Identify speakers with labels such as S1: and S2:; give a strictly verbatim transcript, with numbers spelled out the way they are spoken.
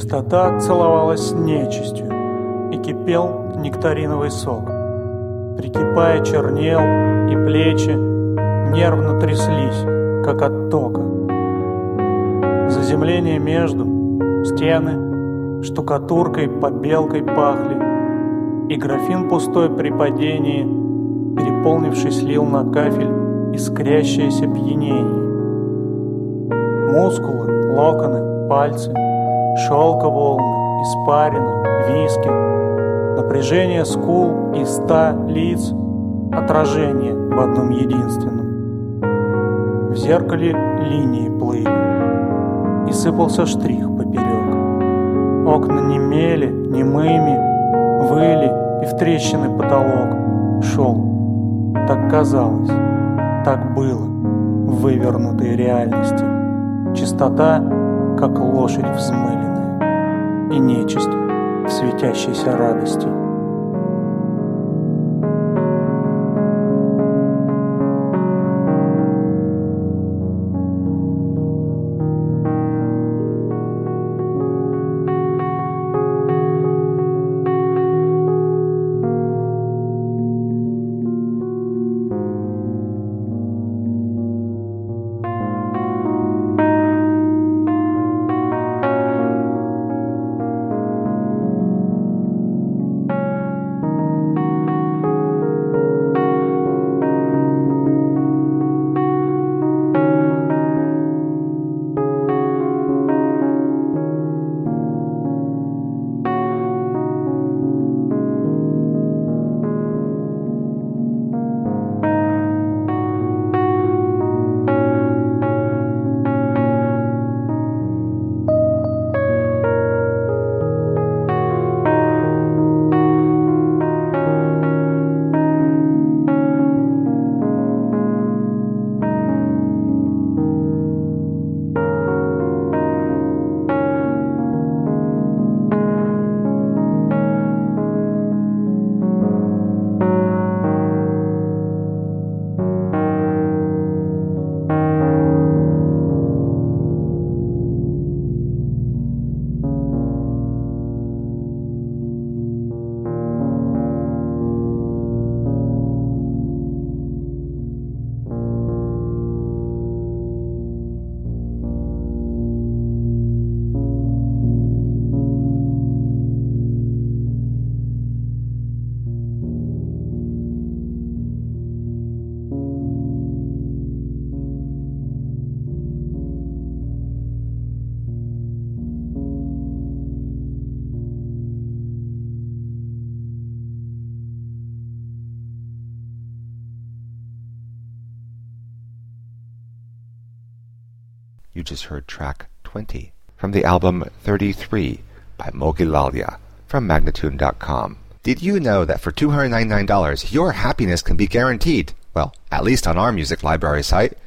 S1: Чистота целовалась с нечистью, и кипел нектариновый сок. Прикипая, чернел, и плечи нервно тряслись, как от тока. Заземление между, стены штукатуркой, побелкой пахли, и графин пустой при падении, переполнившись, лил на кафель искрящееся пьянение. Мускулы, локоны, пальцы, шелка волны, испарина, виски, напряжение скул и ста лиц, отражение в одном единственном. В зеркале линии плыли, и сыпался штрих поперек. Окна немели, немыми, выли, и в трещины потолок шел. Так казалось, так было в вывернутой реальности. Чистота, как лошадь взмыленная, и нечисть в светящейся радости.
S2: You just heard track twenty from the album thirty-three by Mogilalya from Magnatune dot com. Did you know that for two hundred ninety-nine dollars your happiness can be guaranteed? Well, at least on our music library site.